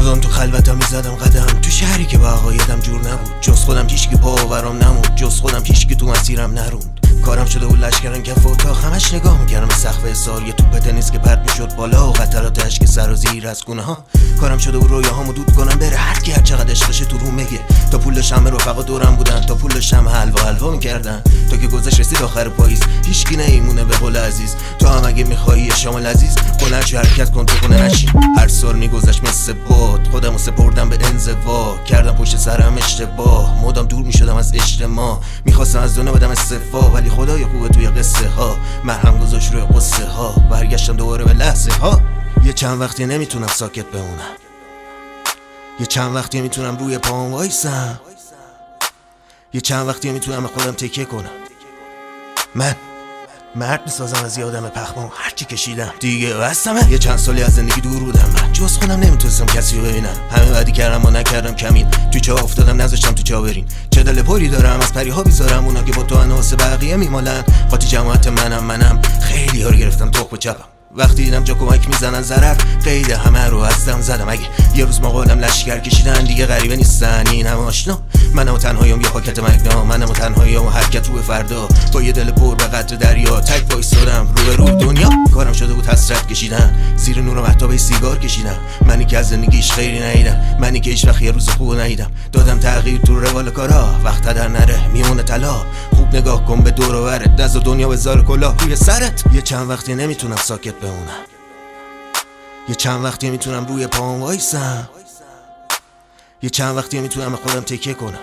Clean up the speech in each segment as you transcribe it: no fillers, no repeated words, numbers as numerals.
مدام تو خلوتم میزدم قدم، تو شهری که با عقایدم جور نبود. جز خودم هیچکی پا آورام نمود، جز خودم هیچکی تو مسیرم نروند. کارم شده بود لشکرن کف اتاق، همش نگاه میکردم به سقف حصار. یه توپ تنیس که پرت میشد بالا و قطرات اشک سرازیر از گونه ها. کارم شده بود رویاهامو دود کنم، بره هر کی هر چقدر عشقشه تو رو میگه. تا پول شمع رفقا دورم بودن، تا پول شمع حلوا میکردن. تا که گذشت رسید آخر پاییز، هیچکی نمیمونه به قول عزیز. تو هم اگه میخوایی شام لذیذ، بلند شو حرکت کن تو خونه نشین. هر سال میگذشت مثل باد، خودمو سپردم به انزوا. کردم پشت سرم اشتباه، مدام دور میشدم از اجتماع. میخواستم از دنیا بدم استعفا، ولی خدای خوبه توی قصه ها مرهم گذاشت روی قصه ها. برگشتم دوباره به لحظه ها. یه چند وقتی نمیتونم ساکت بمونم، یه چند وقتی میتونم روی پاهم وایسم، یه چند وقتی میتونم به خودم تکیه کنم. من مرد میسازم از یادم پخمام، هرچی کشیدم دیگه بستمه. یه چند سالی از زندگی دور بودم، من جز خودم نمیتونستم کسی رو ببینم. همه وعده کردم و نکردم کمین، تو چاه افتادم نذاشتم تو چاه برین. چه دل پری دارم از پریها بیزارم، اونا که با تو اناس بقیه میمالن. قاطی جماعت منم خیلی ها رو گرفتم تخم چپم. وقتی دیدم جا کمک میزنن ضرر، قید همه رو از دم زدم. اگه یه روز مقالم لشکر کشیدن، دیگه غریبه نیستن این همه آشنا. منم و تنهاییم یه پاکت مگنا، منم و تنهاییم و حرکت رو به فردا. با یه دل پر به قدر دریا، تک وایسادم رو به رو دنیا. کارم شده بود حسرت کشیدن، زیر نور مهتاب سیگار کشیدم. منی که از زندگیش خیری ندیدم، منی که هیچ وقت یه روز خوب ندیدم. دادم تغییر تو روال کارا، وقت در نره میمونه طلا. خوب نگاه کن به دور و برت، دست و دنیا بذار کلاه روی سرت. یه چند وقتی نمیتونم ساکت بمونم، یه چند وقتی میتونم روی پاهم وایسم، یه چند وقتی میتونم به خودم تکیه کنم.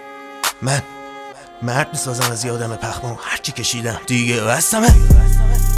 من مرد میسازم از یادم پخمام، هرچی کشیدم دیگه بستمه.